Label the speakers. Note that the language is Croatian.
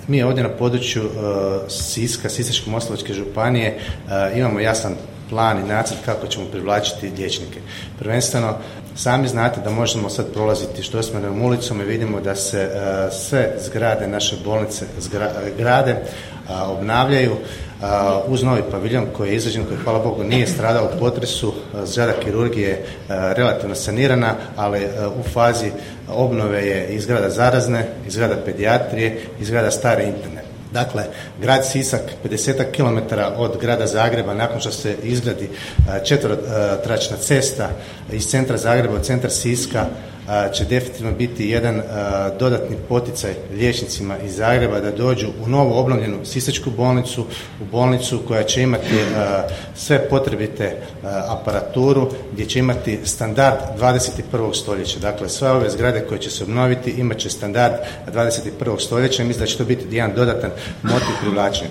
Speaker 1: Mi ovdje na području Siska, Sisačko-moslavačke županije imamo jasan plan i nacrt kako ćemo privlačiti liječnike. Prvenstveno, sami znate da možemo sad prolaziti Strossmayerovom ulicom i vidimo da se sve zgrade naše bolnice grade, obnavljaju uz novi paviljon koji je izrađen, koji hvala Bogu nije stradao u potresu. Zgrada kirurgije je relativno sanirana, ali u fazi obnove je i zgrada zarazne, i zgrada pedijatrije, i zgrada stare interne. Dakle, grad Sisak 50 km od grada Zagreba, nakon što se izgradi četverotračna cesta iz centra Zagreba u centar Siska, će definitivno biti jedan dodatni poticaj liječnicima iz Zagreba da dođu u novo obnovljenu sisačku bolnicu, u bolnicu koja će imati sve potrebite aparaturu, gdje će imati standard 21. stoljeća. Dakle, sve ove zgrade koje će se obnoviti imat će standard 21. stoljeća i mislim da će to biti jedan dodatan motiv privlačenja.